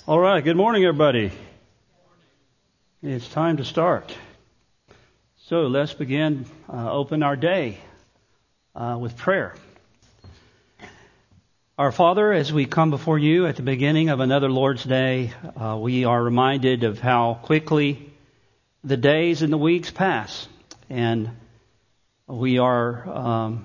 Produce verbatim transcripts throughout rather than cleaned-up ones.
All right, good morning, everybody. It's time to start. So let's begin, uh, open our day uh, with prayer. Our Father, as we come before you at the beginning of another Lord's Day, uh, we are reminded of how quickly the days and the weeks pass. And we are um,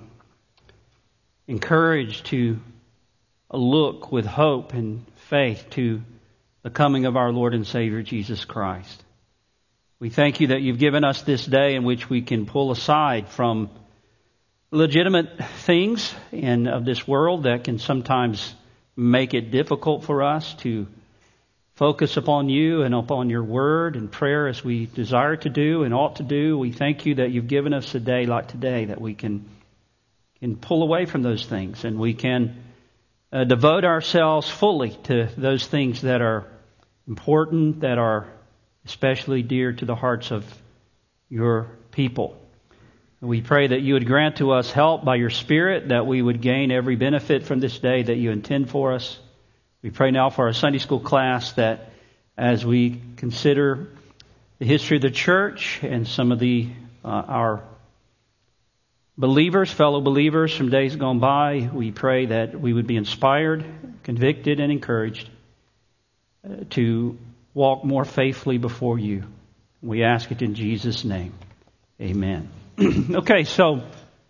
encouraged to look with hope and faith to the coming of our Lord and Savior, Jesus Christ. We thank you that you've given us this day in which we can pull aside from legitimate things and of this world that can sometimes make it difficult for us to focus upon you and upon your word and prayer as we desire to do and ought to do. We thank you that you've given us a day like today that we can, can pull away from those things and we can uh, devote ourselves fully to those things that are important, that are especially dear to the hearts of your people. We pray that you would grant to us help by your Spirit, that we would gain every benefit from this day that you intend for us. We pray now for our Sunday school class that as we consider the history of the church and some of the uh, our believers, fellow believers from days gone by, we pray that we would be inspired, convicted, and encouraged to walk more faithfully before you. We ask it in Jesus' name. Amen. Okay, so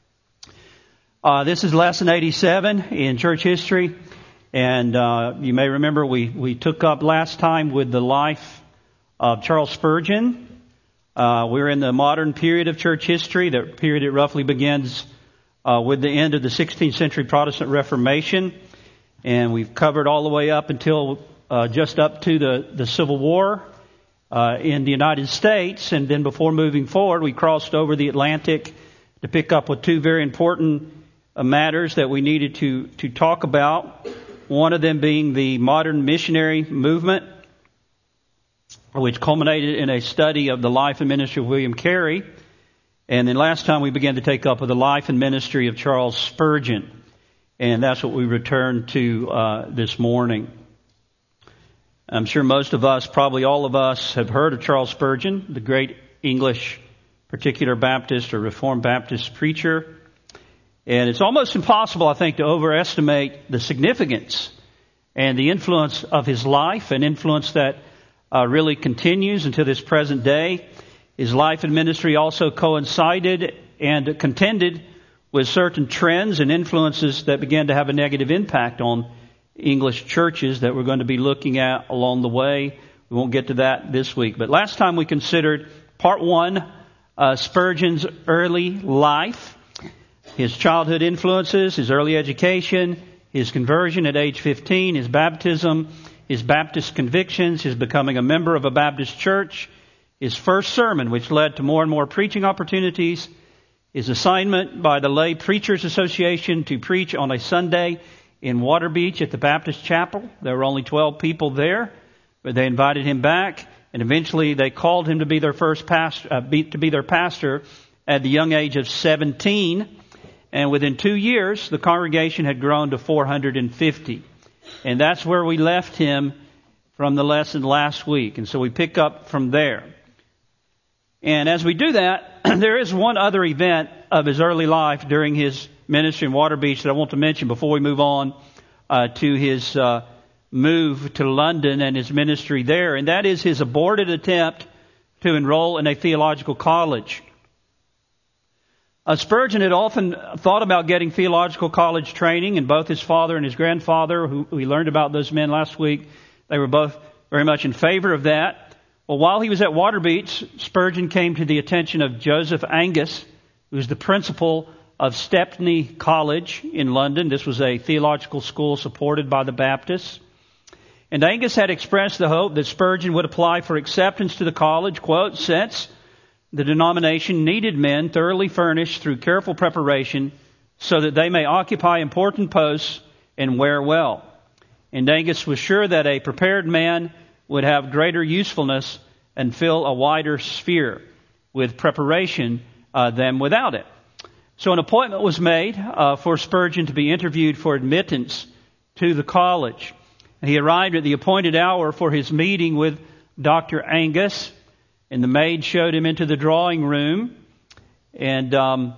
uh, this is lesson eighty-seven in church history. And uh, you may remember we, we took up last time with the life of Charles Spurgeon. Uh, we're in the modern period of church history, the period that roughly begins uh, with the end of the sixteenth century Protestant Reformation. And we've covered all the way up until Uh, just up to the, the Civil War uh, in the United States. And then before moving forward, we crossed over the Atlantic to pick up with two very important uh, matters that we needed to, to talk about. One of them being the modern missionary movement, which culminated in a study of the life and ministry of William Carey. And then last time we began to take up with the life and ministry of Charles Spurgeon. And that's what we returned to uh, this morning. I'm sure most of us, probably all of us, have heard of Charles Spurgeon, the great English particular Baptist or Reformed Baptist preacher. And it's almost impossible, I think, to overestimate the significance and the influence of his life, an influence that uh, really continues until this present day. His life and ministry also coincided and contended with certain trends and influences that began to have a negative impact on English churches that we're going to be looking at along the way. We won't get to that this week. But last time we considered part one, uh, Spurgeon's early life, his childhood influences, his early education, his conversion at age fifteen, his baptism, his Baptist convictions, his becoming a member of a Baptist church, his first sermon, which led to more and more preaching opportunities, his assignment by the Lay Preachers Association to preach on a Sunday in Water Beach at the Baptist Chapel. There were only twelve people there, but they invited him back, and eventually they called him to be their first pastor, uh, be, to be their pastor at the young age of seventeen. And within two years, the congregation had grown to four hundred fifty. And that's where we left him from the lesson last week. And so we pick up from there. And as we do that, there is one other event of his early life during his ministry in Water Beach that I want to mention before we move on uh, to his uh, move to London and his ministry there. And that is his aborted attempt to enroll in a theological college. Uh, Spurgeon had often thought about getting theological college training, and both his father and his grandfather, who we learned about those men last week, they were both very much in favor of that. Well, while he was at Water Beach, Spurgeon came to the attention of Joseph Angus, who was the principal of Stepney College in London. This was a theological school supported by the Baptists. And Angus had expressed the hope that Spurgeon would apply for acceptance to the college, quote, since the denomination needed men thoroughly furnished through careful preparation so that they may occupy important posts and wear well. And Angus was sure that a prepared man would have greater usefulness and fill a wider sphere with preparation uh, than without it. So an appointment was made uh, for Spurgeon to be interviewed for admittance to the college. He arrived at the appointed hour for his meeting with Doctor Angus, and the maid showed him into the drawing room, and um,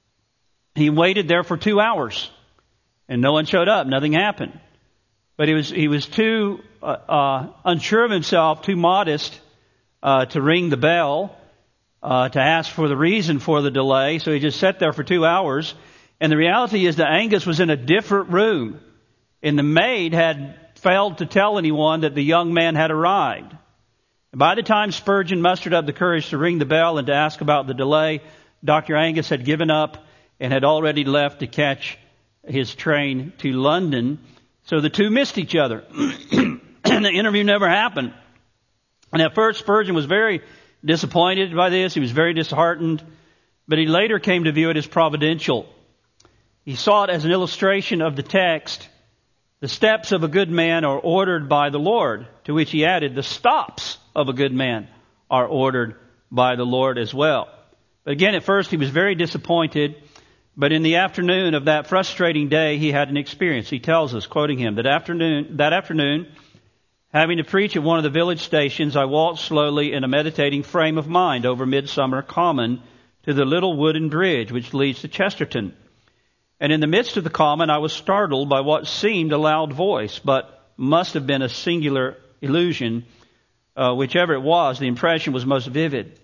he waited there for two hours, and no one showed up. Nothing happened. But he was he was too uh, uh, unsure of himself, too modest uh, to ring the bell, uh, to ask for the reason for the delay. So he just sat there for two hours. And the reality is that Angus was in a different room, and the maid had failed to tell anyone that the young man had arrived. And by the time Spurgeon mustered up the courage to ring the bell and to ask about the delay, Doctor Angus had given up and had already left to catch his train to London. So the two missed each other. And the interview never happened. And at first Spurgeon was very disappointed by this. He was very disheartened. But he later came to view it as providential. He saw it as an illustration of the text, "The steps of a good man are ordered by the Lord," to which he added, "The stops of a good man are ordered by the Lord as well." But again, at first he was very disappointed. But in the afternoon of that frustrating day, he had an experience. He tells us, quoting him, that afternoon, that afternoon, having to preach at one of the village stations, I walked slowly in a meditating frame of mind over Midsummer Common to the little wooden bridge which leads to Chesterton. And in the midst of the common, I was startled by what seemed a loud voice, but must have been a singular illusion. Uh, whichever it was, the impression was most vivid.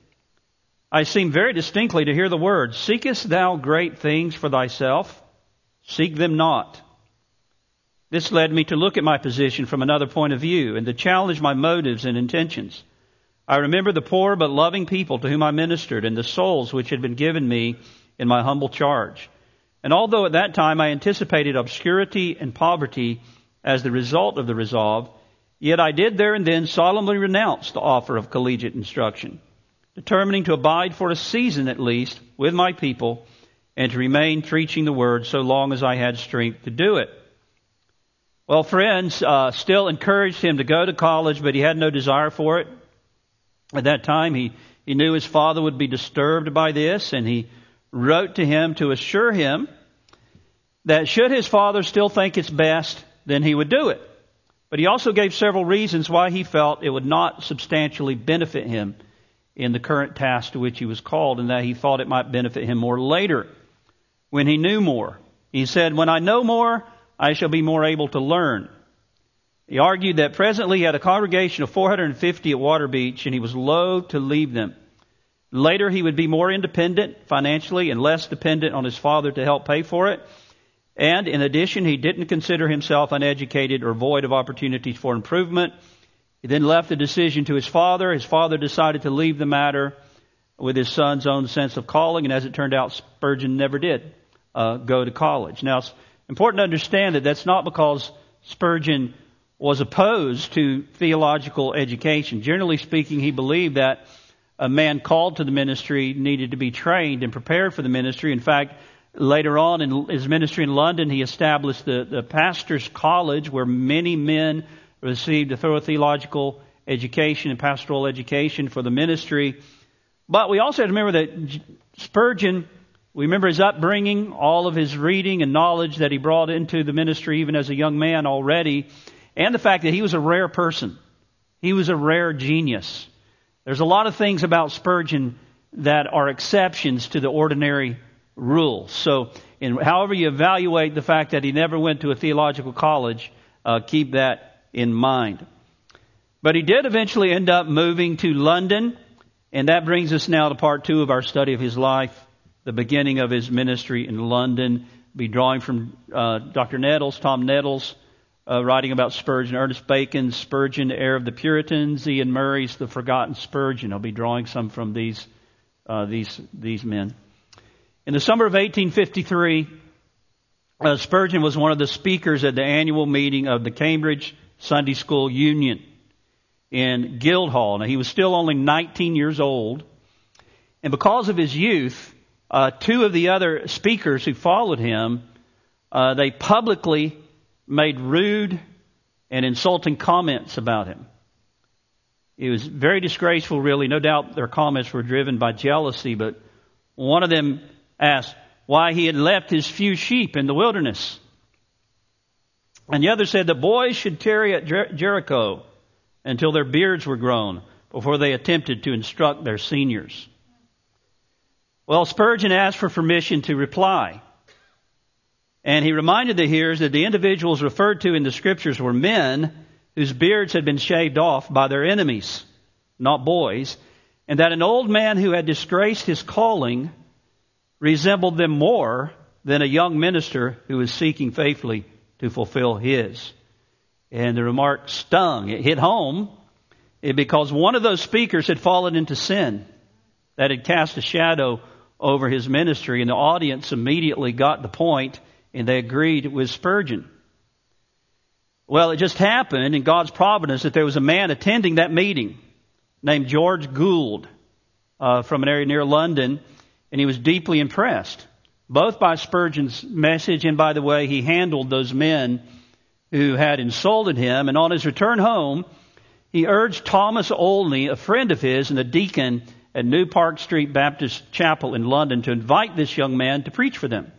I seemed very distinctly to hear the words, "Seekest thou great things for thyself? Seek them not." This led me to look at my position from another point of view and to challenge my motives and intentions. I remember the poor but loving people to whom I ministered and the souls which had been given me in my humble charge. And although at that time I anticipated obscurity and poverty as the result of the resolve, yet I did there and then solemnly renounce the offer of collegiate instruction, determining to abide for a season at least with my people and to remain preaching the word so long as I had strength to do it. Well, friends uh, still encouraged him to go to college, but he had no desire for it. At that time, he, he knew his father would be disturbed by this, and he wrote to him to assure him that should his father still think it's best, then he would do it. But he also gave several reasons why he felt it would not substantially benefit him in the current task to which he was called, and that he thought it might benefit him more later when he knew more. He said, "When I know more, I shall be more able to learn." He argued that presently he had a congregation of four hundred fifty at Waterbeach, and he was loath to leave them. Later he would be more independent financially and less dependent on his father to help pay for it. And in addition, he didn't consider himself uneducated or void of opportunities for improvement. He then left the decision to his father. His father decided to leave the matter with his son's own sense of calling, and as it turned out, Spurgeon never did uh, go to college. Now, it's important to understand that that's not because Spurgeon was opposed to theological education. Generally speaking, he believed that a man called to the ministry needed to be trained and prepared for the ministry. In fact, later on in his ministry in London, he established the, the pastor's college where many men received a thorough theological education and pastoral education for the ministry. But we also have to remember that Spurgeon, we remember his upbringing, all of his reading and knowledge that he brought into the ministry even as a young man already, and the fact that he was a rare person. He was a rare genius. There's a lot of things about Spurgeon that are exceptions to the ordinary rules. So, in, however you evaluate the fact that he never went to a theological college, uh, keep that in mind. But he did eventually end up moving to London, and that brings us now to part two of our study of his life, the beginning of his ministry in London. We'll be drawing from uh, Doctor Nettles, Tom Nettles, uh, writing about Spurgeon, Ernest Bacon's Spurgeon, Heir of the Puritans, Ian Murray's The Forgotten Spurgeon. I'll be drawing some from these uh, these these men. In the summer of eighteen fifty-three, uh, Spurgeon was one of the speakers at the annual meeting of the Cambridge Sunday School Union in Guildhall. Now, he was still only nineteen years old. And because of his youth, uh, two of the other speakers who followed him, uh, they publicly made rude and insulting comments about him. It was very disgraceful, really. No doubt their comments were driven by jealousy, but one of them asked why he had left his few sheep in the wilderness. And the other said the boys should tarry at Jer- Jericho until their beards were grown before they attempted to instruct their seniors. Well, Spurgeon asked for permission to reply. And he reminded the hearers that the individuals referred to in the scriptures were men whose beards had been shaved off by their enemies, not boys, and that an old man who had disgraced his calling resembled them more than a young minister who was seeking faithfully to fulfill his. And the remark stung. It hit home because one of those speakers had fallen into sin that had cast a shadow over his ministry, and the audience immediately got the point, and they agreed with Spurgeon. Well, it just happened in God's providence that there was a man attending that meeting named George Gould uh, from an area near London, and he was deeply impressed, both by Spurgeon's message and by the way he handled those men who had insulted him. And on his return home, he urged Thomas Olney, a friend of his and a deacon at New Park Street Baptist Chapel in London, to invite this young man to preach for them.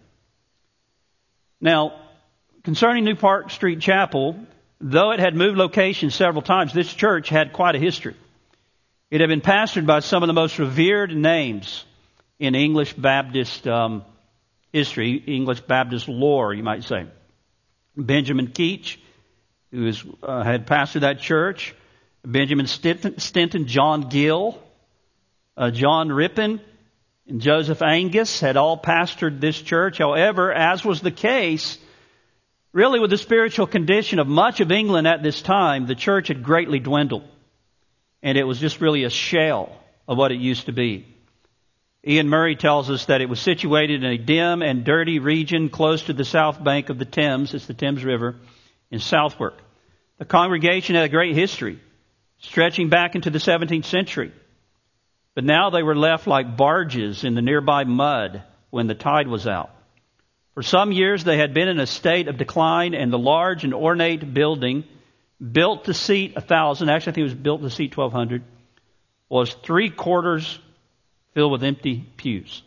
Now, concerning New Park Street Chapel, though it had moved locations several times, this church had quite a history. It had been pastored by some of the most revered names in English Baptist um, history, English Baptist lore, you might say. Benjamin Keach, who was, uh, had pastored that church, Benjamin Stinton, Stinton John Gill, uh, John Rippon, and Joseph Angus had all pastored this church. However, as was the case, really with the spiritual condition of much of England at this time, the church had greatly dwindled. And it was just really a shell of what it used to be. Ian Murray tells us that it was situated in a dim and dirty region close to the south bank of the Thames, it's the Thames River, in Southwark. The congregation had a great history, stretching back into the seventeenth century. But now they were left like barges in the nearby mud when the tide was out. For some years they had been in a state of decline, and the large and ornate building, built to seat a thousand, actually I think it was built to seat twelve hundred, was three quarters filled with empty pews.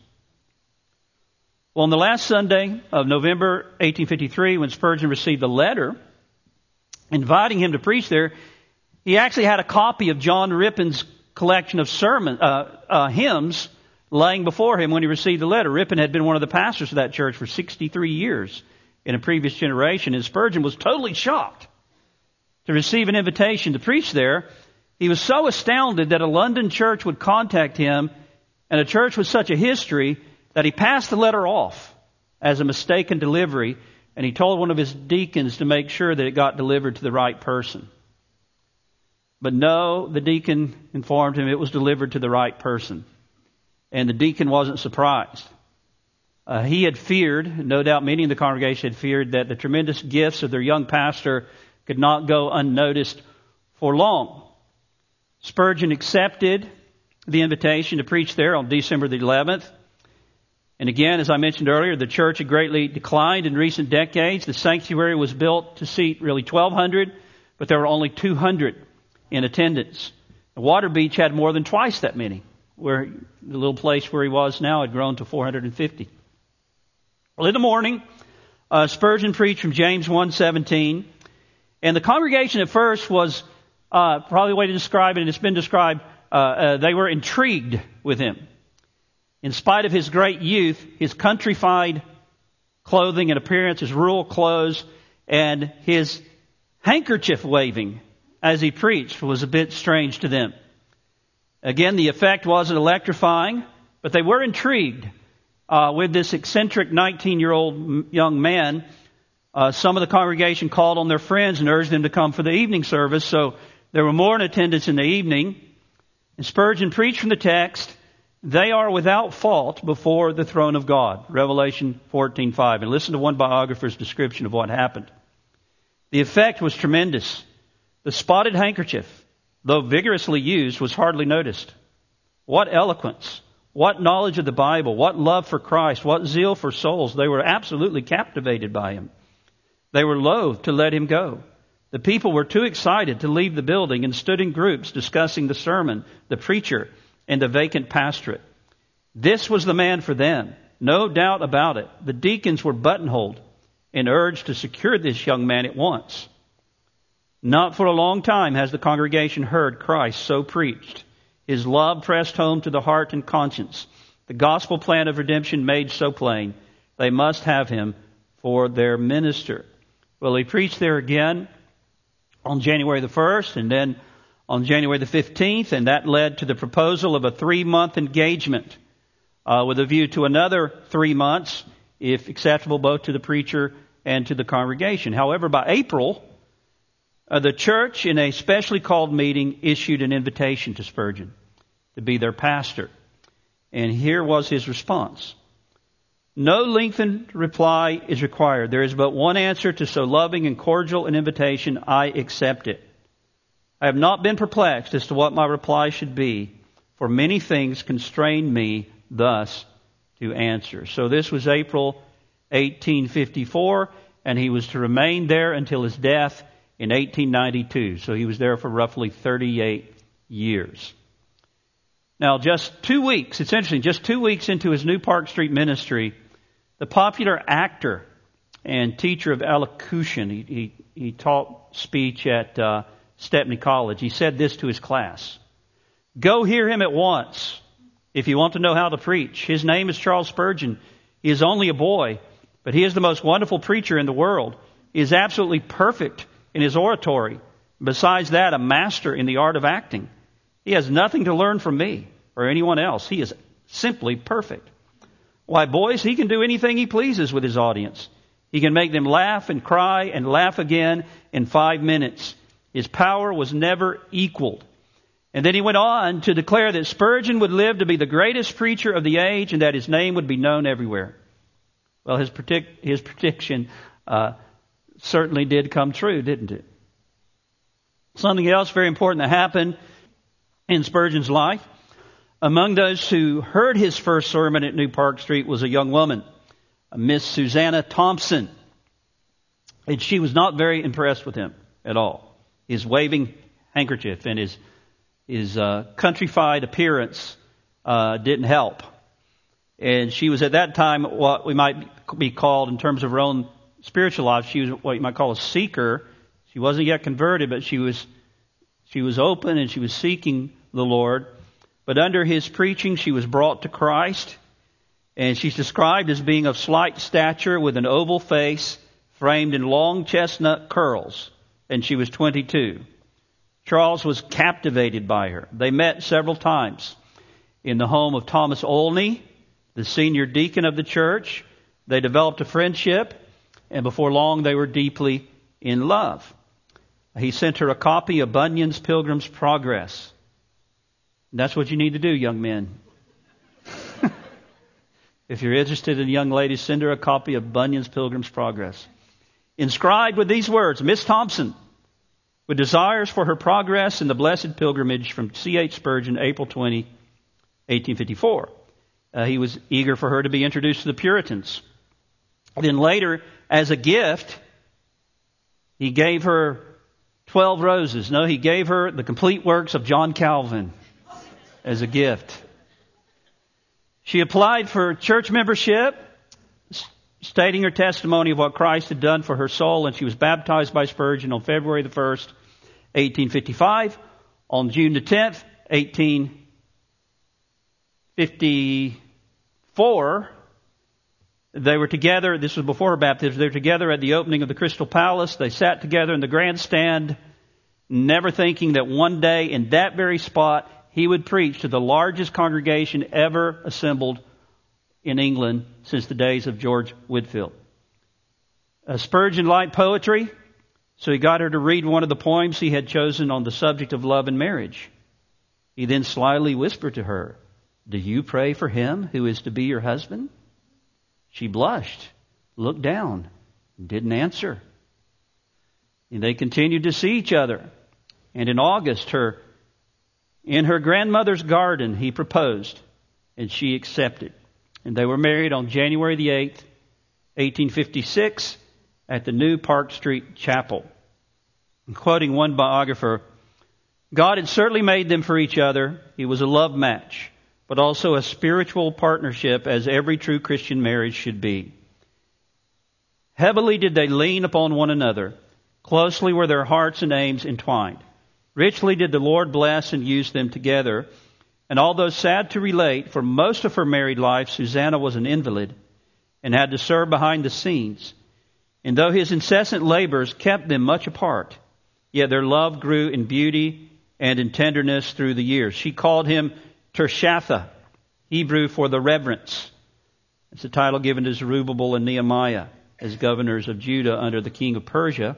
Well, on the last Sunday of November eighteen fifty-three, when Spurgeon received a letter inviting him to preach there, he actually had a copy of John Rippon's collection of sermon uh, uh, hymns laying before him when he received the letter. Rippon had been one of the pastors of that church for sixty-three years in a previous generation, and Spurgeon was totally shocked to receive an invitation to preach there. He was so astounded that a London church would contact him, and a church with such a history, that he passed the letter off as a mistaken delivery, and he told one of his deacons to make sure that it got delivered to the right person. But no, the deacon informed him it was delivered to the right person. And the deacon wasn't surprised. Uh, he had feared, no doubt many in the congregation had feared, that the tremendous gifts of their young pastor could not go unnoticed for long. Spurgeon accepted the invitation to preach there on December the eleventh. And again, as I mentioned earlier, the church had greatly declined in recent decades. The sanctuary was built to seat really twelve hundred, but there were only two hundred in attendance. Waterbeach had more than twice that many, where the little place where he was now had grown to four hundred fifty. Well, in the morning, uh, Spurgeon preached from James one seventeen, and the congregation at first was, uh, probably the way to describe it, and it's been described, uh, uh, they were intrigued with him. In spite of his great youth, his countrified clothing and appearance, his rural clothes, and his handkerchief waving as he preached was a bit strange to them. Again, the effect wasn't electrifying, but they were intrigued uh, with this eccentric nineteen-year-old young man. Uh, some of the congregation called on their friends and urged them to come for the evening service, so there were more in attendance in the evening. And Spurgeon preached from the text, "They are without fault before the throne of God," Revelation fourteen five. And listen to one biographer's description of what happened. The effect was tremendous. The spotted handkerchief, though vigorously used, was hardly noticed. What eloquence, what knowledge of the Bible, what love for Christ, what zeal for souls. They were absolutely captivated by him. They were loath to let him go. The people were too excited to leave the building and stood in groups discussing the sermon, the preacher, and the vacant pastorate. This was the man for them, no doubt about it. The deacons were buttonholed and urged to secure this young man at once. Not for a long time has the congregation heard Christ so preached, His love pressed home to the heart and conscience, the gospel plan of redemption made so plain. They must have Him for their minister. Well, he preached there again on January the first and then on January the fifteenth, and that led to the proposal of a three-month engagement uh, with a view to another three months, if acceptable both to the preacher and to the congregation. However, by April, uh, the church, in a specially called meeting, issued an invitation to Spurgeon to be their pastor. And here was his response. No lengthened reply is required. There is but one answer to so loving and cordial an invitation. I accept it. I have not been perplexed as to what my reply should be, for many things constrain me thus to answer. So this was April eighteen fifty-four, and he was to remain there until his death in eighteen ninety-two. So he was there for roughly thirty-eight years. Now, just two weeks, it's interesting, just two weeks into his New Park Street ministry, the popular actor and teacher of elocution, he, he, he taught speech at uh, Stepney College. He said this to his class: "Go hear him at once if you want to know how to preach. His name is Charles Spurgeon. He is only a boy, but he is the most wonderful preacher in the world. He is absolutely perfect in his oratory. Besides that, a master in the art of acting. He has nothing to learn from me or anyone else. He is simply perfect. Why, boys, he can do anything he pleases with his audience. He can make them laugh and cry and laugh again in five minutes. His power was never equaled." And then he went on to declare that Spurgeon would live to be the greatest preacher of the age and that his name would be known everywhere. Well, his, predict, his prediction uh, certainly did come true, didn't it? Something else very important that happened in Spurgeon's life. Among those who heard his first sermon at New Park Street was a young woman, Miss Susanna Thompson. And she was not very impressed with him at all. His waving handkerchief and his his uh, countrified appearance uh, didn't help. And she was at that time what we might be called, in terms of her own spiritual life, she was what you might call a seeker. She wasn't yet converted, but she was she was open and she was seeking the Lord. But under his preaching, she was brought to Christ. And she's described as being of slight stature with an oval face framed in long chestnut curls. And she was twenty-two. Charles was captivated by her. They met several times in the home of Thomas Olney, the senior deacon of the church. They developed a friendship, and before long they were deeply in love. He sent her a copy of Bunyan's Pilgrim's Progress. And that's what you need to do, young men. If you're interested in young ladies, send her a copy of Bunyan's Pilgrim's Progress. Inscribed with these words: Miss Thompson, with desires for her progress in the blessed pilgrimage, from C H Spurgeon, April twentieth, eighteen fifty-four. Uh, he was eager for her to be introduced to the Puritans. Then later, as a gift, he gave her twelve roses. No, he gave her the complete works of John Calvin as a gift. She applied for church membership, stating her testimony of what Christ had done for her soul, and she was baptized by Spurgeon on February the first, eighteen fifty-five. On June the tenth, eighteen fifty-four, they were together. This was before her baptism. They were together at the opening of the Crystal Palace. They sat together in the grandstand, never thinking that one day in that very spot he would preach to the largest congregation ever assembled in England since the days of George Whitefield. Uh, Spurgeon liked poetry, so he got her to read one of the poems he had chosen on the subject of love and marriage. He then slyly whispered to her, "Do you pray for him who is to be your husband?" She blushed, looked down, and didn't answer. And they continued to see each other. And in August, her in her grandmother's garden, he proposed, and she accepted. And they were married on January the eighth, eighteen fifty-six, at the New Park Street Chapel. And quoting one biographer, God had certainly made them for each other. It was a love match, but also a spiritual partnership, as every true Christian marriage should be. Heavily did they lean upon one another. Closely were their hearts and aims entwined. Richly did the Lord bless and use them together. And although sad to relate, for most of her married life, Susanna was an invalid and had to serve behind the scenes. And though his incessant labors kept them much apart, yet their love grew in beauty and in tenderness through the years. She called him Tirshatha, Hebrew for the reverence. It's a title given to Zerubbabel and Nehemiah as governors of Judah under the king of Persia.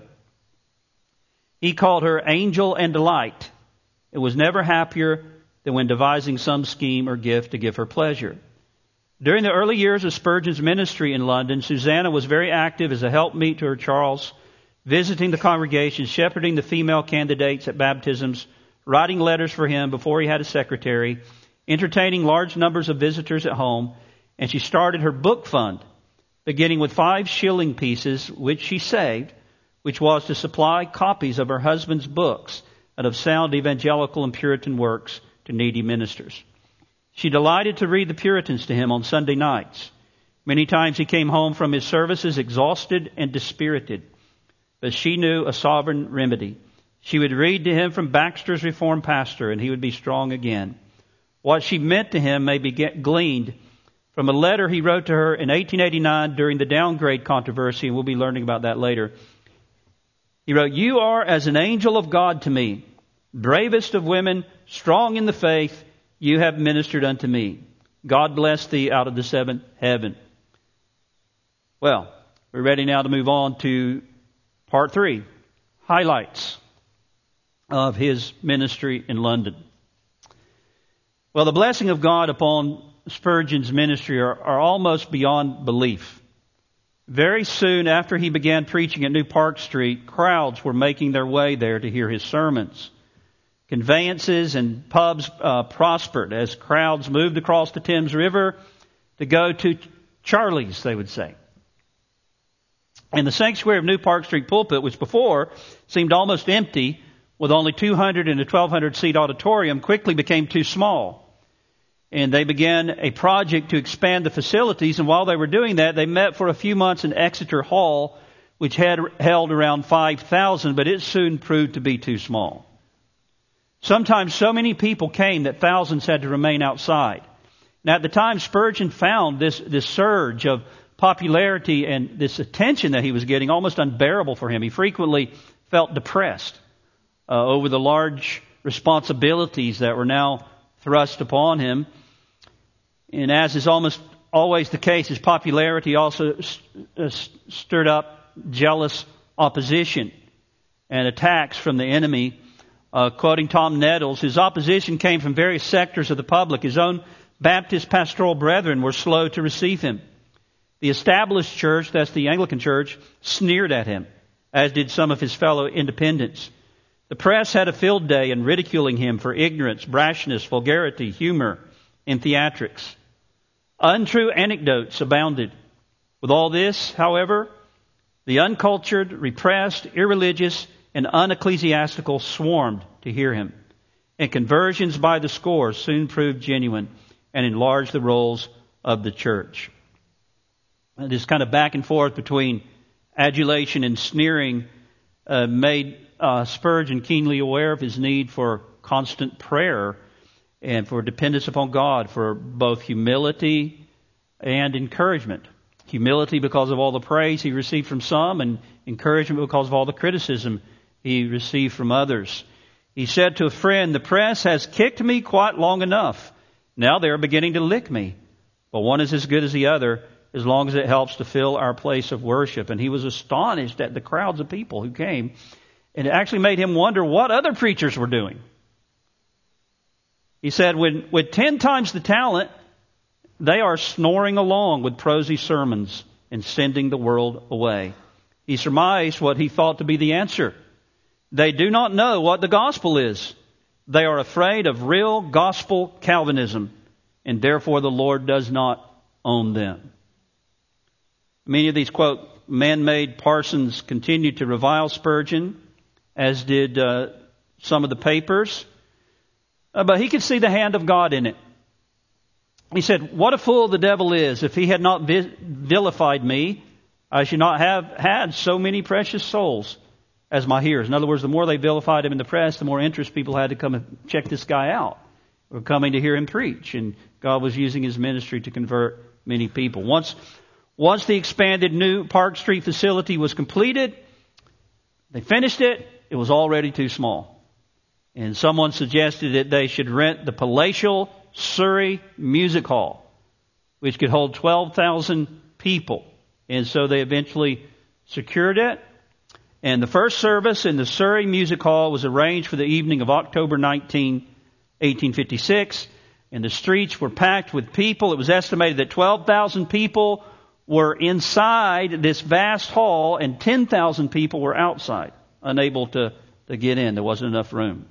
He called her angel and delight. It was never happier than when devising some scheme or gift to give her pleasure. During the early years of Spurgeon's ministry in London, Susanna was very active as a helpmeet to her Charles, visiting the congregation, shepherding the female candidates at baptisms, writing letters for him before he had a secretary, entertaining large numbers of visitors at home, and she started her book fund, beginning with five shilling pieces, which she saved, which was to supply copies of her husband's books and of sound evangelical and Puritan works to needy ministers. She delighted to read the Puritans to him on Sunday nights. Many times he came home from his services exhausted and dispirited, but she knew a sovereign remedy. She would read to him from Baxter's Reformed Pastor, and he would be strong again. What she meant to him may be gleaned from a letter he wrote to her in eighteen eighty-nine during the downgrade controversy, and we'll be learning about that later. He wrote, "You are as an angel of God to me, bravest of women, strong in the faith, you have ministered unto me. God bless thee out of the seventh heaven." Well, we're ready now to move on to part three, highlights of his ministry in London. Well, the blessing of God upon Spurgeon's ministry are, are almost beyond belief. Very soon after he began preaching at New Park Street, crowds were making their way there to hear his sermons. Conveyances and pubs uh, prospered as crowds moved across the Thames River to go to Charlie's, they would say. And the sanctuary of New Park Street pulpit, which before seemed almost empty, with only two hundred in a twelve hundred seat auditorium, quickly became too small. And they began a project to expand the facilities, and while they were doing that, they met for a few months in Exeter Hall, which had held around five thousand, but it soon proved to be too small. Sometimes so many people came that thousands had to remain outside. Now, at the time, Spurgeon found this, this surge of popularity and this attention that he was getting almost unbearable for him. He frequently felt depressed uh, over the large responsibilities that were now thrust upon him. And as is almost always the case, his popularity also st- stirred up jealous opposition and attacks from the enemy. Uh, quoting Tom Nettles, his opposition came from various sectors of the public. His own Baptist pastoral brethren were slow to receive him. The established church, that's the Anglican Church, sneered at him, as did some of his fellow independents. The press had a field day in ridiculing him for ignorance, brashness, vulgarity, humor, and theatrics. Untrue anecdotes abounded. With all this, however, the uncultured, repressed, irreligious, and unecclesiastical swarmed to hear him, and conversions by the score soon proved genuine and enlarged the rolls of the church. And this kind of back and forth between adulation and sneering uh, made uh, Spurgeon keenly aware of his need for constant prayer and for dependence upon God, for both humility and encouragement. Humility because of all the praise he received from some, and encouragement because of all the criticism he received from others. He said to a friend, "The press has kicked me quite long enough. Now they are beginning to lick me. But one is as good as the other, as long as it helps to fill our place of worship." And he was astonished at the crowds of people who came. And it actually made him wonder what other preachers were doing. He said, when, with ten times the talent, they are snoring along with prosy sermons and sending the world away. He surmised what he thought to be the answer. They do not know what the gospel is. They are afraid of real gospel Calvinism, and therefore the Lord does not own them. Many of these, quote, man-made parsons continued to revile Spurgeon, as did uh, some of the papers. Uh, but he could see the hand of God in it. He said, "What a fool the devil is. If he had not vi- vilified me, I should not have had so many precious souls as my hearers. In other words, the more they vilified him in the press, the more interest people had to come and check this guy out. They were coming to hear him preach, and God was using his ministry to convert many people. Once, once the expanded new Park Street facility was completed, they finished it, it was already too small. And someone suggested that they should rent the palatial Surrey Music Hall, which could hold twelve thousand people. And so they eventually secured it. And the first service in the Surrey Music Hall was arranged for the evening of October nineteenth, eighteen fifty-six. And the streets were packed with people. It was estimated that twelve thousand people were inside this vast hall and ten thousand people were outside, unable to, to get in. There wasn't enough room.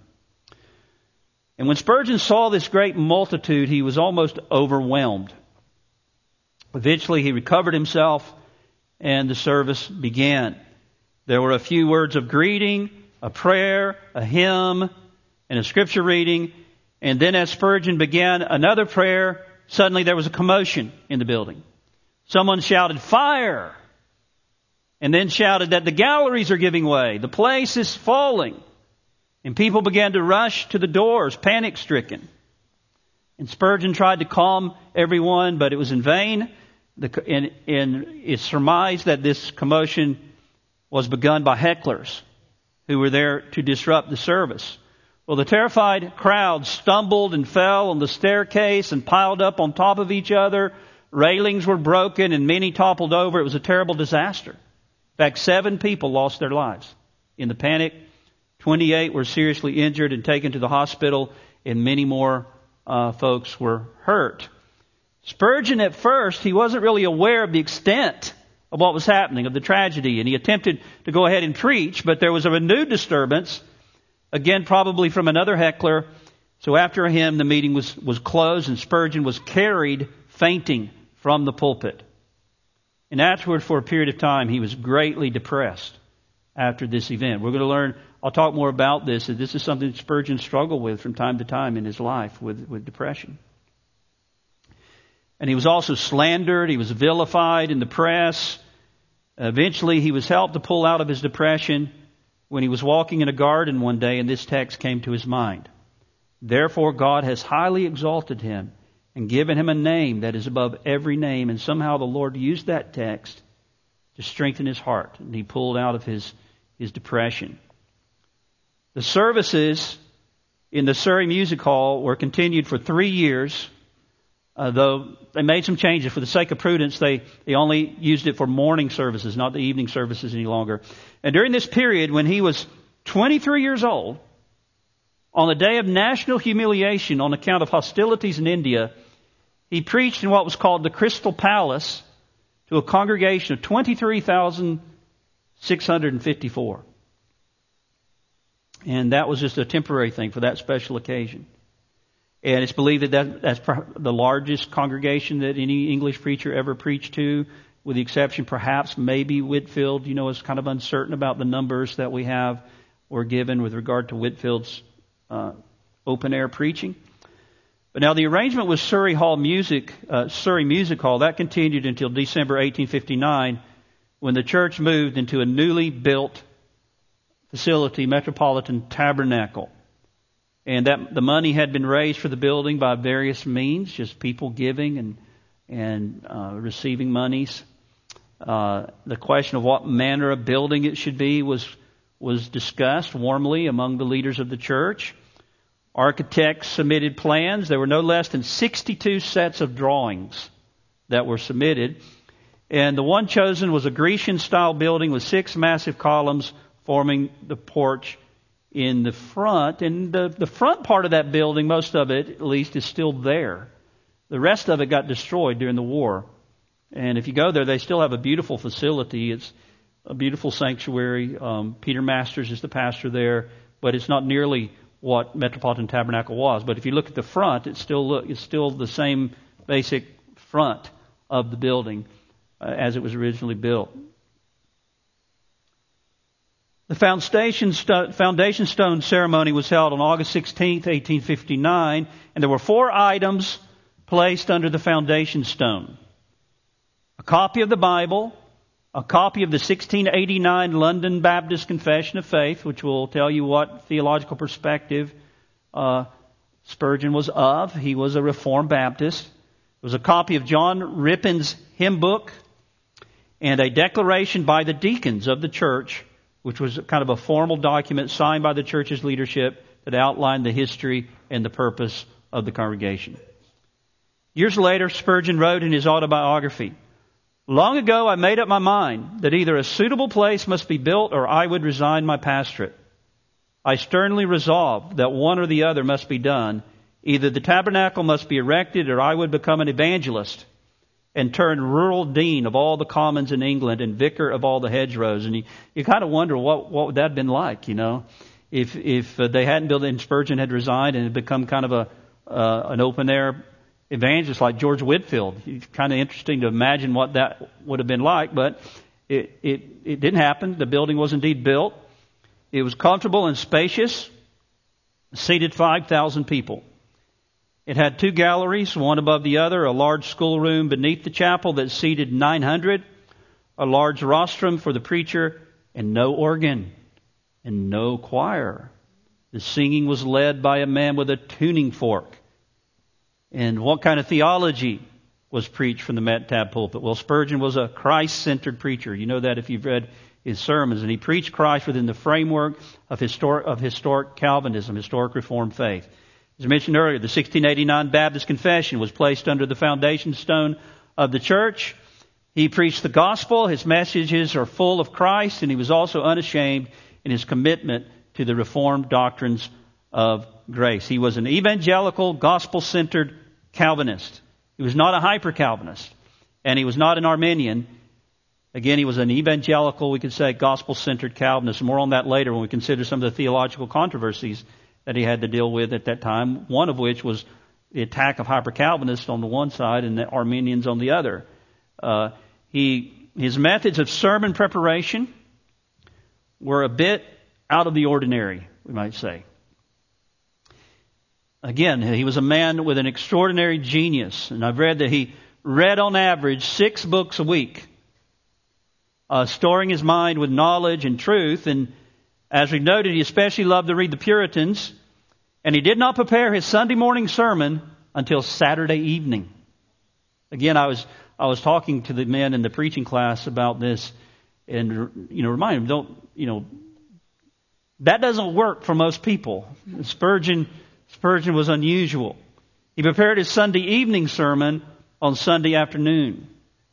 And when Spurgeon saw this great multitude, he was almost overwhelmed. Eventually he recovered himself and the service began. There were a few words of greeting, a prayer, a hymn, and a scripture reading. And then as Spurgeon began another prayer, suddenly there was a commotion in the building. Someone shouted, "Fire!" And then shouted that the galleries are giving way. The place is falling. And people began to rush to the doors, panic-stricken. And Spurgeon tried to calm everyone, but it was in vain. The, and, and it's surmised that this commotion was begun by hecklers who were there to disrupt the service. Well, the terrified crowd stumbled and fell on the staircase and piled up on top of each other. Railings were broken and many toppled over. It was a terrible disaster. In fact, seven people lost their lives in the panic. twenty-eight were seriously injured and taken to the hospital, and many more uh, folks were hurt. Spurgeon, at first, he wasn't really aware of the extent of what was happening, of the tragedy, and he attempted to go ahead and preach, but there was a renewed disturbance, again probably from another heckler. So after him, the meeting was, was closed, and Spurgeon was carried fainting from the pulpit. And afterward, for a period of time, he was greatly depressed after this event. We're going to learn, I'll talk more about this, that this is something that Spurgeon struggled with from time to time in his life, with, with depression. And he was also slandered, he was vilified in the press. Eventually, he was helped to pull out of his depression when he was walking in a garden one day, and this text came to his mind. Therefore, God has highly exalted him and given him a name that is above every name. And somehow the Lord used that text to strengthen his heart, and he pulled out of his, his depression. The services in the Surrey Music Hall were continued for three years, uh, though they made some changes. For the sake of prudence, they, they only used it for morning services, not the evening services any longer. And during this period, when he was twenty-three years old, on the day of national humiliation on account of hostilities in India, he preached in what was called the Crystal Palace to a congregation of twenty-three thousand six hundred fifty-four. And that was just a temporary thing for that special occasion. And it's believed that, that that's the largest congregation that any English preacher ever preached to, with the exception perhaps maybe Whitefield. You know, it's kind of uncertain about the numbers that we have or given with regard to Whitefield's uh, open-air preaching. But now the arrangement with Surrey Hall Music, uh, Surrey Music Hall, that continued until December eighteen fifty-nine, when the church moved into a newly built facility, Metropolitan Tabernacle. And that the money had been raised for the building by various means, just people giving and and uh, receiving monies. Uh, the question of what manner of building it should be was was discussed warmly among the leaders of the church. Architects submitted plans. There were no less than sixty-two sets of drawings that were submitted. And the one chosen was a Grecian-style building with six massive columns forming the porch in the front. And the, the front part of that building, most of it at least, is still there. The rest of it got destroyed during the war. And if you go there, they still have a beautiful facility. It's a beautiful sanctuary. Um, Peter Masters is the pastor there, but it's not nearly what Metropolitan Tabernacle was. But if you look at the front, it's still look, it's still the same basic front of the building uh, as it was originally built. The foundation, sto- foundation stone ceremony was held on August sixteenth, eighteen fifty-nine, and there were four items placed under the foundation stone: a copy of the Bible, a copy of the sixteen eighty-nine London Baptist Confession of Faith, which will tell you what theological perspective uh, Spurgeon was of. He was a Reformed Baptist. There was a copy of John Rippon's hymn book and a declaration by the deacons of the church, which was kind of a formal document signed by the church's leadership that outlined the history and the purpose of the congregation. Years later, Spurgeon wrote in his autobiography, "Long ago I made up my mind that either a suitable place must be built or I would resign my pastorate. I sternly resolved that one or the other must be done. Either the tabernacle must be erected or I would become an evangelist and turn rural dean of all the commons in England and vicar of all the hedgerows." And you, you kind of wonder what, what would that have been like, you know, if if uh, they hadn't built it and Spurgeon had resigned and had become kind of a uh, an open-air evangelist like George Whitefield. It's kind of interesting to imagine what that would have been like, but it, it, it didn't happen. The building was indeed built. It was comfortable and spacious, seated five thousand people. It had two galleries, one above the other, a large schoolroom beneath the chapel that seated nine hundred, a large rostrum for the preacher, and no organ, and no choir. The singing was led by a man with a tuning fork. And what kind of theology was preached from the Mettab pulpit? Well, Spurgeon was a Christ-centered preacher. You know that if you've read his sermons. And he preached Christ within the framework of historic, of historic Calvinism, historic Reformed faith. As I mentioned earlier, the sixteen eighty-nine Baptist Confession was placed under the foundation stone of the church. He preached the gospel. His messages are full of Christ, and he was also unashamed in his commitment to the Reformed doctrines of grace. He was an evangelical, gospel-centered Calvinist. He was not a hyper-Calvinist, and he was not an Arminian. Again, he was an evangelical, we could say, gospel-centered Calvinist. More on that later when we consider some of the theological controversies that he had to deal with at that time, one of which was the attack of hyper-Calvinists on the one side and the Arminians on the other. Uh, he, his methods of sermon preparation were a bit out of the ordinary, we might say. Again, he was a man with an extraordinary genius, and I've read that he read on average six books a week, uh, storing his mind with knowledge and truth. And as we noted, he especially loved to read the Puritans, and he did not prepare his Sunday morning sermon until Saturday evening. Again, I was I was talking to the men in the preaching class about this, and you know, remind them, don't you know, that doesn't work for most people. Spurgeon. Spurgeon was unusual. He prepared his Sunday evening sermon on Sunday afternoon.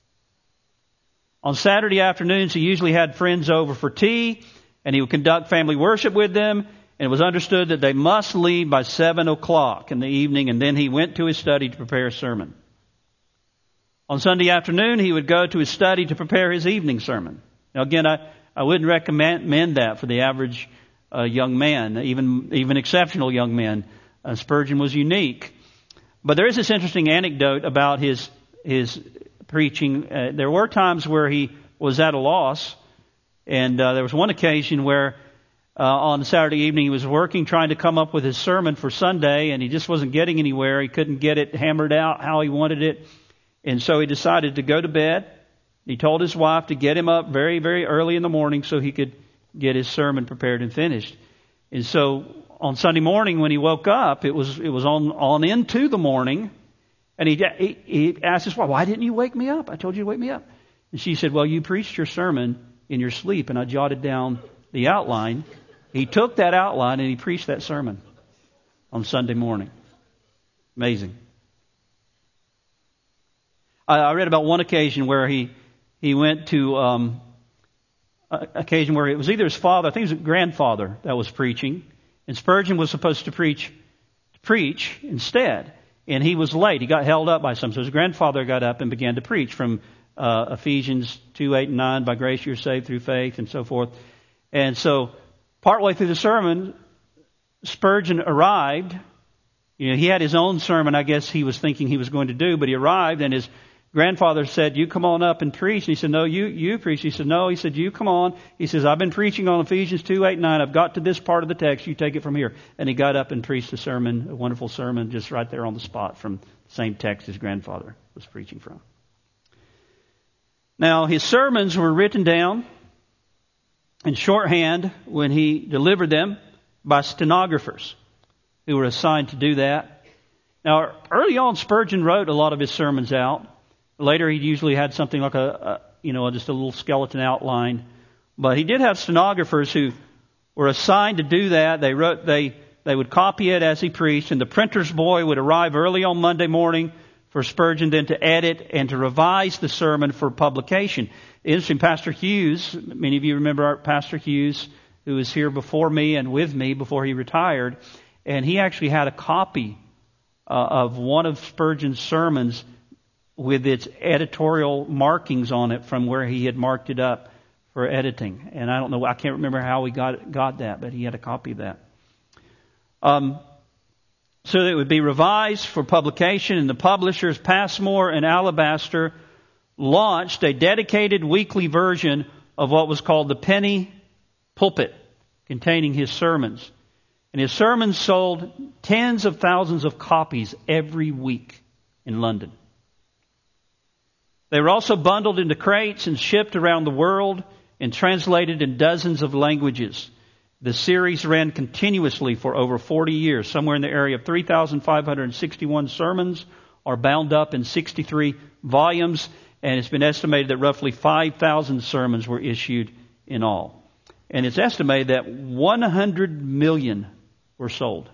On Saturday afternoons, he usually had friends over for tea, and he would conduct family worship with them, and it was understood that they must leave by seven o'clock in the evening, and then he went to his study to prepare a sermon. On Sunday afternoon, he would go to his study to prepare his evening sermon. Now again, I, I wouldn't recommend that for the average uh, young man, even, even exceptional young men. Uh, Spurgeon was unique. But there is this interesting anecdote about his his preaching. Uh, there were times where he was at a loss. And uh, there was one occasion where uh, on Saturday evening he was working, trying to come up with his sermon for Sunday, and he just wasn't getting anywhere. He couldn't get it hammered out how he wanted it. And so he decided to go to bed. He told his wife to get him up very, very early in the morning so he could get his sermon prepared and finished. And so on Sunday morning when he woke up, it was it was on, on into the morning, and he, he he asked his wife, "Why didn't you wake me up? I told you to wake me up." And she said, "Well, you preached your sermon in your sleep, and I jotted down the outline." He took that outline and he preached that sermon on Sunday morning. Amazing. I, I read about one occasion where he he went to um, an occasion where it was either his father, I think it was his grandfather that was preaching. And Spurgeon was supposed to preach, to preach instead. And he was late. He got held up by some. So his grandfather got up and began to preach from uh, Ephesians two, eight, and nine, by grace you're saved through faith, and so forth. And so partway through the sermon, Spurgeon arrived. You know, he had his own sermon, I guess he was thinking he was going to do, but he arrived, and his grandfather said, "You come on up and preach." And he said, "No, you, you preach." He said, "No." He said, "You come on." He says, "I've been preaching on Ephesians two, eight, nine. I've got to this part of the text. You take it from here." And he got up and preached a sermon, a wonderful sermon, just right there on the spot from the same text his grandfather was preaching from. Now, his sermons were written down in shorthand when he delivered them by stenographers who were assigned to do that. Now, early on, Spurgeon wrote a lot of his sermons out. Later, he usually had something like a, a you know, just a little skeleton outline. But he did have stenographers who were assigned to do that. They wrote, they, they would copy it as he preached, and the printer's boy would arrive early on Monday morning for Spurgeon then to edit and to revise the sermon for publication. Interesting, Pastor Hughes, many of you remember our Pastor Hughes, who was here before me and with me before he retired, and he actually had a copy uh, of one of Spurgeon's sermons with its editorial markings on it from where he had marked it up for editing. And I don't know, I can't remember how he got got that, but he had a copy of that. Um, so that it would be revised for publication, and the publishers, Passmore and Alabaster, launched a dedicated weekly version of what was called the Penny Pulpit, containing his sermons. And his sermons sold tens of thousands of copies every week in London. They were also bundled into crates and shipped around the world and translated in dozens of languages. The series ran continuously for over forty years. Somewhere in the area of three thousand five hundred sixty-one sermons are bound up in sixty-three volumes, and it's been estimated that roughly five thousand sermons were issued in all. And it's estimated that one hundred million were sold.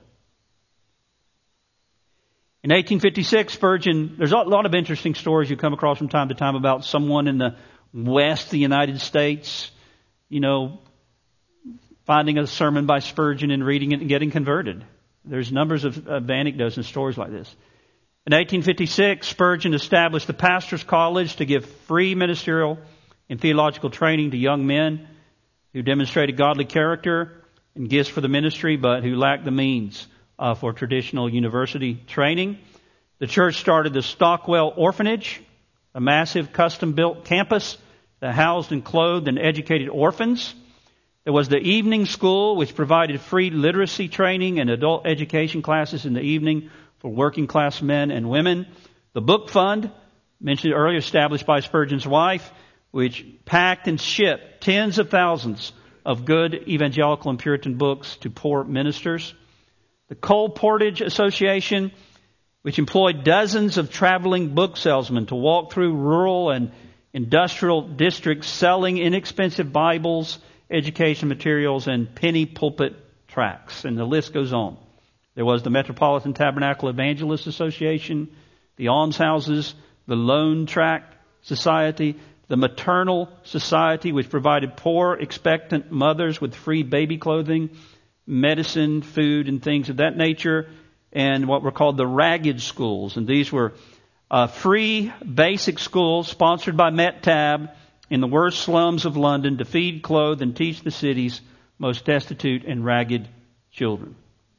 In eighteen fifty-six, Spurgeon, there's a lot of interesting stories you come across from time to time about someone in the west of the United States, you know, finding a sermon by Spurgeon and reading it and getting converted. There's numbers of, of anecdotes and stories like this. In eighteen fifty-six, Spurgeon established the Pastors' College to give free ministerial and theological training to young men who demonstrated godly character and gifts for the ministry, but who lacked the means uh, for traditional university training. The church started the Stockwell Orphanage, a massive custom-built campus that housed and clothed and educated orphans. There was the evening school, which provided free literacy training and adult education classes in the evening for working class men and women. The book fund, mentioned earlier, established by Spurgeon's wife, which packed and shipped tens of thousands of good evangelical and Puritan books to poor ministers. The Coal Portage Association, which employed dozens of traveling book salesmen to walk through rural and industrial districts selling inexpensive Bibles, education materials, and penny pulpit tracts. And the list goes on. There was the Metropolitan Tabernacle Evangelist Association, the Almshouses, the Loan Tract Society, the Maternal Society, which provided poor, expectant mothers with free baby clothing, medicine, food, and things of that nature, and what were called the Ragged Schools. And these were uh, free basic schools sponsored by Met-Tab in the worst slums of London to feed, clothe, and teach the city's most destitute and ragged children.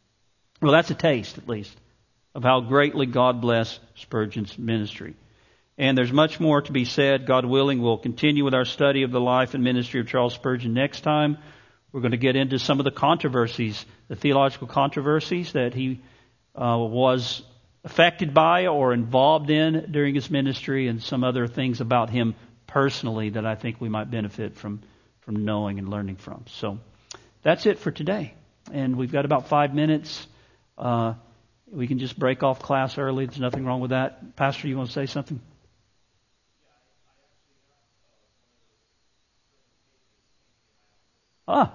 Well, that's a taste, at least, of how greatly God blessed Spurgeon's ministry. And there's much more to be said. God willing, we'll continue with our study of the life and ministry of Charles Spurgeon next time. We're going to get into some of the controversies, the theological controversies that he uh, was affected by or involved in during his ministry, and some other things about him personally that I think we might benefit from, from knowing and learning from. So that's it for today. And we've got about five minutes. Uh, we can just break off class early. There's nothing wrong with that. Pastor, you want to say something? Ah.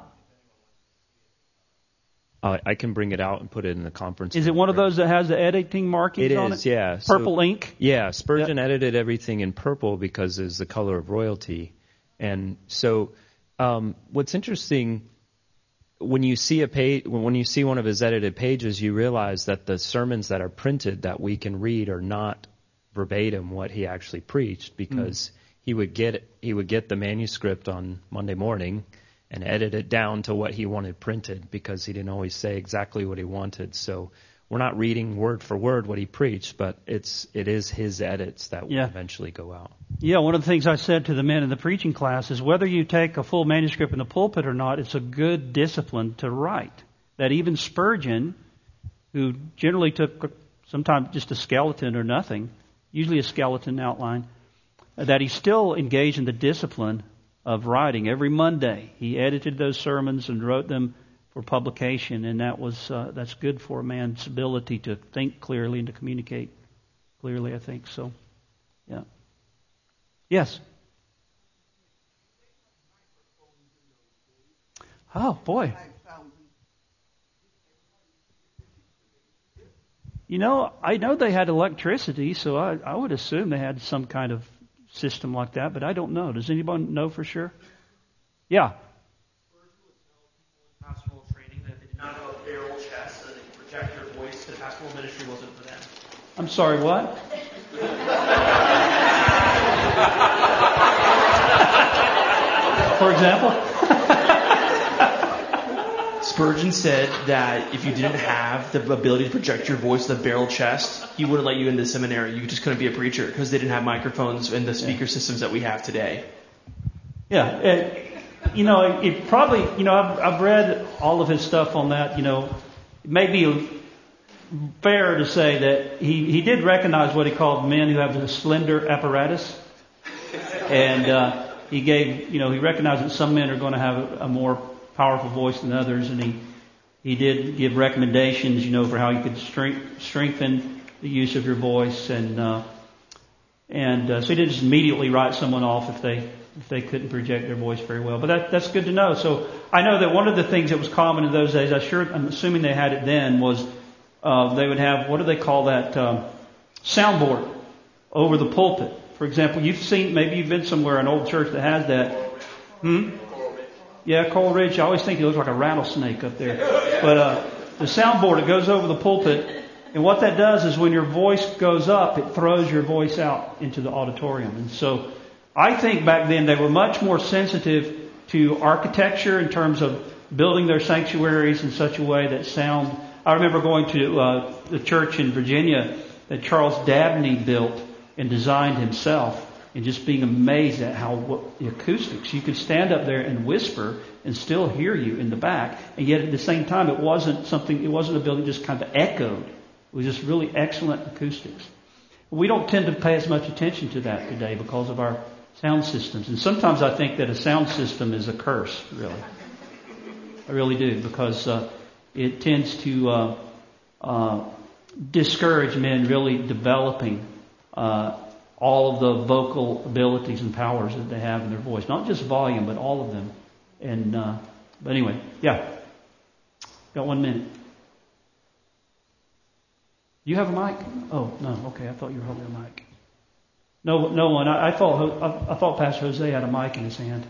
Uh, I can bring it out and put it in the conference. Is it one of those that has the editing markings it on is, it? It is, yeah. Purple so, ink? Yeah, Spurgeon yep. edited everything in purple because it's the color of royalty. And so um, what's interesting, when you see a page, when you see one of his edited pages, you realize that the sermons that are printed that we can read are not verbatim what he actually preached, because mm. he would get he would get the manuscript on Monday morning and edit it down to what he wanted printed, because he didn't always say exactly what he wanted. So we're not reading word for word what he preached, but it's it is his edits that will yeah. eventually go out. Yeah, one of the things I said to the men in the preaching class is whether you take a full manuscript in the pulpit or not, it's a good discipline to write. That even Spurgeon, who generally took sometimes just a skeleton or nothing, usually a skeleton outline, that he's still engaged in the discipline of writing. Every Monday, he edited those sermons and wrote them for publication, and that was uh, that's good for a man's ability to think clearly and to communicate clearly, I think. So, yeah. Yes? Oh, boy. You know, I know they had electricity, so I, I would assume they had some kind of system like that, but I don't know. Does anybody know for sure? Yeah. Pastoral training that they did not know a barrel chest, so they project their voice. The pastoral ministry wasn't for them. I'm sorry, what? For example? Spurgeon said that if you didn't have the ability to project your voice with a barrel chest, he wouldn't let you into seminary. You just couldn't be a preacher because they didn't have microphones and the speaker yeah. systems that we have today. Yeah. It, you know, it probably, you know, I've, I've read all of his stuff on that. You know, it may be fair to say that he, he did recognize what he called men who have a slender apparatus. And uh, he gave, you know, he recognized that some men are going to have a, a more powerful voice than others, and he he did give recommendations, you know, for how you could strength, strengthen the use of your voice, and uh, and uh, so he didn't just immediately write someone off if they if they couldn't project their voice very well. But that that's good to know. So I know that one of the things that was common in those days, I sure I'm assuming they had it then, was uh, they would have, what do they call that, um, soundboard over the pulpit. For example, you've seen, maybe you've been somewhere, an old church that has that. Hmm. Yeah, Coral Ridge. I always think it looks like a rattlesnake up there. But uh, the soundboard, it goes over the pulpit. And what that does is when your voice goes up, it throws your voice out into the auditorium. And so I think back then they were much more sensitive to architecture in terms of building their sanctuaries in such a way that sound. I remember going to uh, the church in Virginia that Charles Dabney built and designed himself, and just being amazed at how what, the acoustics. You could stand up there and whisper and still hear you in the back, and yet at the same time, it wasn't something. It wasn't a building just kind of echoed. It was just really excellent acoustics. We don't tend to pay as much attention to that today because of our sound systems, and sometimes I think that a sound system is a curse. Really, I really do, because uh, it tends to uh, uh, discourage men really developing Uh, all of the vocal abilities and powers that they have in their voice. Not just volume, but all of them. And uh, but anyway, yeah. Got one minute. You have a mic? Oh, no. Okay, I thought you were holding a mic. No, no one. I, I thought I, I thought Pastor Jose had a mic in his hand.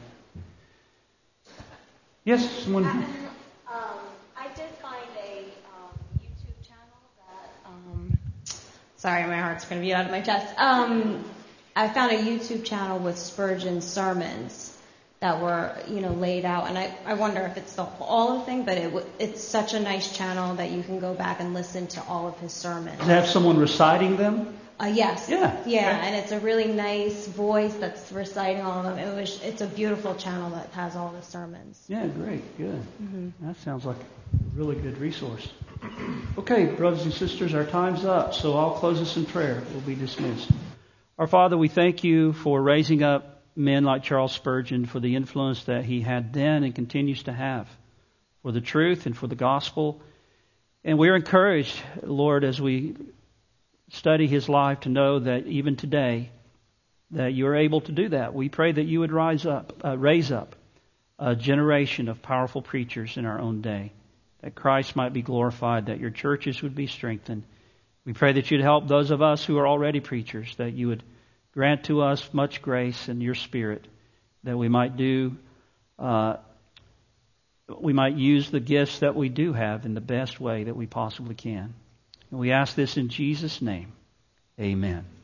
Yes, someone. Um, I did find a um, YouTube channel that. Um, sorry, my heart's going to be out of my chest. Um, I found a YouTube channel with Spurgeon's sermons that were, you know, laid out, and I, I wonder if it's the all of the thing, but it w- it's such a nice channel that you can go back and listen to all of his sermons. Does it have someone reciting them? Uh, yes. Yeah. Yeah, okay. And it's a really nice voice that's reciting all of them. It was, it's a beautiful channel that has all the sermons. Yeah, great, good. Mm-hmm. That sounds like a really good resource. Okay, brothers and sisters, our time's up, so I'll close this in prayer. We'll be dismissed. Our Father, we thank you for raising up men like Charles Spurgeon, for the influence that he had then and continues to have, for the truth and for the gospel. And we're encouraged, Lord, as we study his life, to know that even today that you're able to do that. We pray that you would rise up, uh, raise up a generation of powerful preachers in our own day, that Christ might be glorified, that your churches would be strengthened. We pray that you'd help those of us who are already preachers, that you would grant to us much grace in your Spirit, that we might do, uh, we might use the gifts that we do have in the best way that we possibly can. And we ask this in Jesus' name. Amen.